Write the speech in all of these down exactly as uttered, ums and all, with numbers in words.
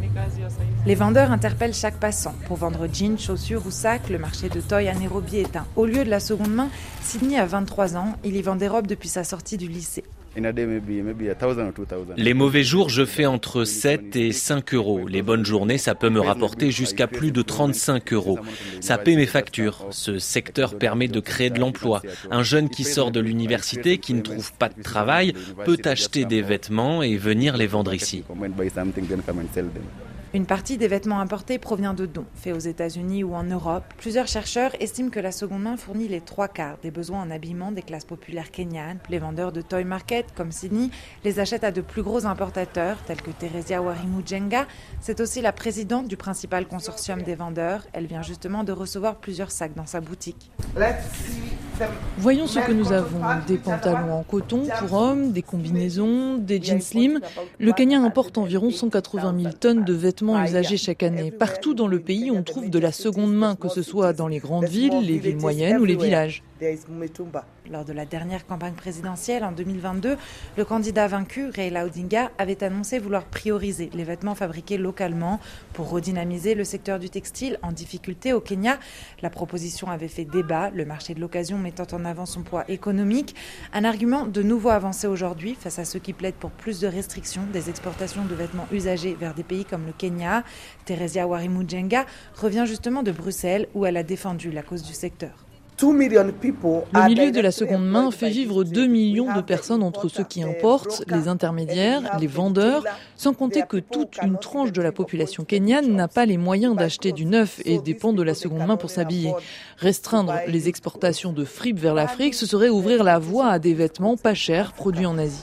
Les vendeurs interpellent chaque passant. Pour vendre jeans, chaussures ou sacs, le marché de Toi à Nairobi est un haut lieu de la seconde main. Sydney a vingt-trois ans, il y vend des robes depuis sa sortie du lycée. Les mauvais jours, je fais entre sept et cinq euros. Les bonnes journées, ça peut me rapporter jusqu'à plus de trente-cinq euros. Ça paie mes factures. Ce secteur permet de créer de l'emploi. Un jeune qui sort de l'université, qui ne trouve pas de travail, peut acheter des vêtements et venir les vendre ici. Une partie des vêtements importés provient de dons, faits aux États-Unis ou en Europe. Plusieurs chercheurs estiment que la seconde main fournit les trois quarts des besoins en habillement des classes populaires kenyanes. Les vendeurs de toy market, comme Sydney, les achètent à de plus gros importateurs, tels que Theresia Warimu-Jenga. C'est aussi la présidente du principal consortium des vendeurs. Elle vient justement de recevoir plusieurs sacs dans sa boutique. Voyons ce que nous avons. Des pantalons en coton pour hommes, des combinaisons, des jeans slim. Le Kenya importe environ cent quatre-vingt mille tonnes de vêtements usagés chaque année. Partout dans le pays, on trouve de la seconde main, que ce soit dans les grandes villes, les villes moyennes ou les villages. Lors de la dernière campagne présidentielle en deux mille vingt-deux, le candidat vaincu, Raila Odinga, avait annoncé vouloir prioriser les vêtements fabriqués localement pour redynamiser le secteur du textile en difficulté au Kenya. La proposition avait fait débat, le marché de l'occasion mettant en avant son poids économique. Un argument de nouveau avancé aujourd'hui face à ceux qui plaident pour plus de restrictions des exportations de vêtements usagés vers des pays comme le Kenya. Theresia Warimu-Jenga revient justement de Bruxelles où elle a défendu la cause du secteur. Le milieu de la seconde main fait vivre deux millions de personnes entre ceux qui importent, les intermédiaires, les vendeurs, sans compter que toute une tranche de la population kenyane n'a pas les moyens d'acheter du neuf et dépend de la seconde main pour s'habiller. Restreindre les exportations de fripes vers l'Afrique, ce serait ouvrir la voie à des vêtements pas chers produits en Asie.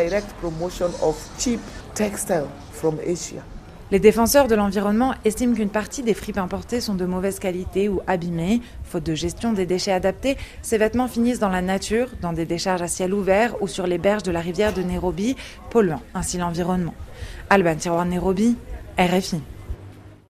Les défenseurs de l'environnement estiment qu'une partie des fripes importées sont de mauvaise qualité ou abîmées. Faute de gestion des déchets adaptés, ces vêtements finissent dans la nature, dans des décharges à ciel ouvert ou sur les berges de la rivière de Nairobi, polluant ainsi l'environnement. Alban Tiroir, Nairobi, R F I.